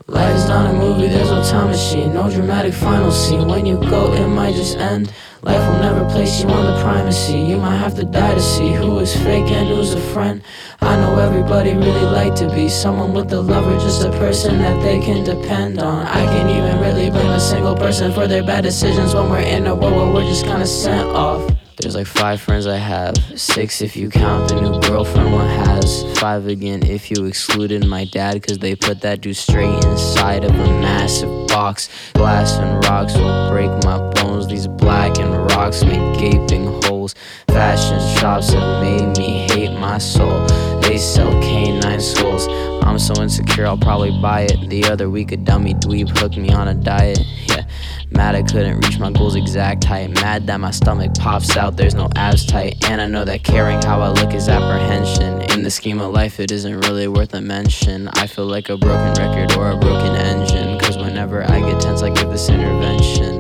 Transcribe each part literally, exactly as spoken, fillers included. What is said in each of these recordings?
Life is not a movie, there's no time machine, no dramatic final scene. When you go, it might just end. Life will never place you on the primacy. You might have to die to see who is fake and who's a friend. I know everybody really like to be someone with a love or just a person that they can depend on. I can't even really blame a single person for their bad decisions when we're in a world where we're just kinda sent off. There's like five friends I have, six if you count the new girlfriend one has, five again if you excluded my dad, cause they put that dude straight inside of a massive box. Glass and rocks will break my bones, these blackened rocks make gaping holes. Fashion shops have made me hate my soul, they sell canine skulls. I'm so insecure I'll probably buy it. The other week a dummy dweeb hooked me on a diet. Yeah, mad I couldn't reach my goal's exact height. Mad that my stomach pops out, there's no abs tight. And I know that caring how I look is apprehension. In the scheme of life it isn't really worth a mention. I feel like a broken record or a broken engine, cause whenever I get tense I give this intervention.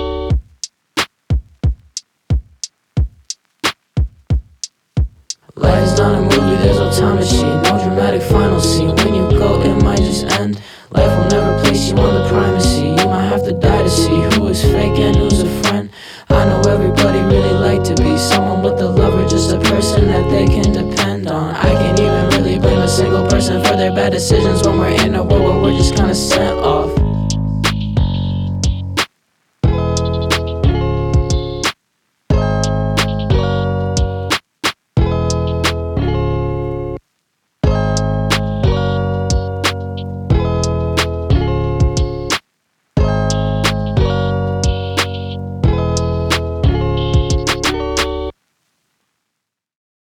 Life is not a movie, there's no time machine, no dramatic final scene. When you go, it might just end. Life will never place you on the primacy. You might have to die to see who is fake and who's a friend. I know everybody really like to be someone with a love or just a person that they can depend on. I can't even really blame a single person for their bad decisions when we're in a world where we're just kinda sent off.